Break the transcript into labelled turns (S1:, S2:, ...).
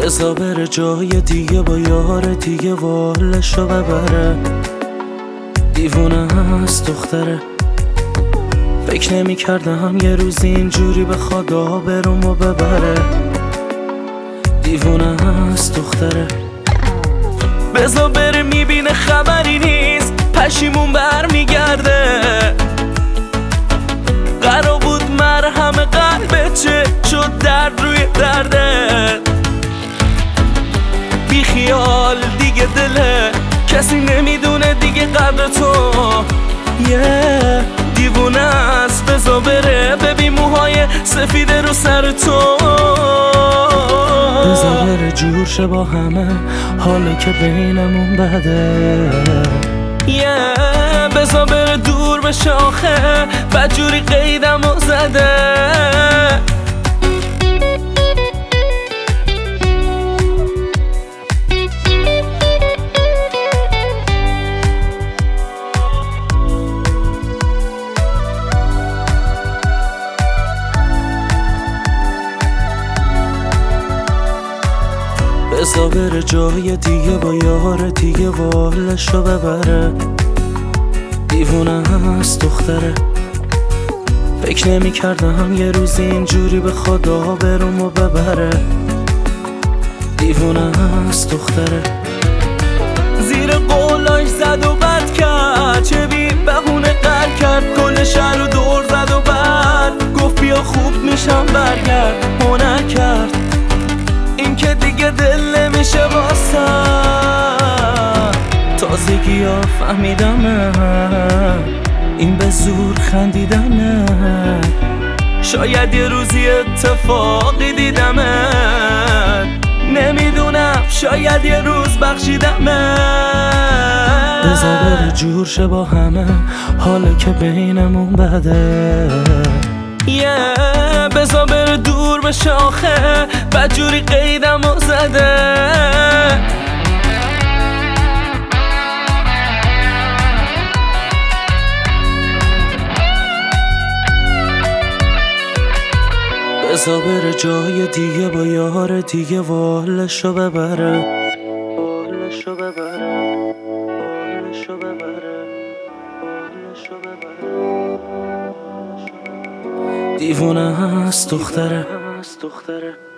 S1: بزا بره جای دیگه با یار دیگه والشو ببره. دیوونه هست دختره، فکر نمی کردم یه روزی اینجوری به خدا برومو ببره. دیوونه هست دختره، بزا بره میبینه خبری نیست، پشیمون برمیگرده. قرار بود مرهم قلبت چه شد درد روی درده. بی خیال دیگه دله، کسی نمیدونه دیگه قدر تو. دیوونه است بزا بره، ببین موهای سفید رو سر تو. بزا بره جور شه با همه، حالا که بینمون بده. بزا بره دور بشه آخه، بدجوری قیدم و زده. بزا بره جای دیگه با یار دیگه والشو ببره. دیوونه هست دختره، فکر نمی کردم یه روزی اینجوری به خدا برومو ببره. دیوونه هست دختره، زیر قولاش زد و بد کرد، چه بی بهونه قر کرد، کل شهر رو دور زد و بعد گفت بیا خوب میشم برگرد. هنر کرد این که دیگه دل نمیشه واسم. تازگی ها فهمیدم این به زور خندیدمه. شاید یه روزی اتفاقی دیدمه، نمیدونم شاید یه روز بخشیدمه. بزا بره جور شه با همه، حالا که بینمون بده. بزا بره دور بشه آخه، بدجوری قیدم و زده. بزا بره جای دیگه با یار دیگه والشو ببره. والشو ببره، والشو ببره، والشو ببره. دیوونه هست دختره.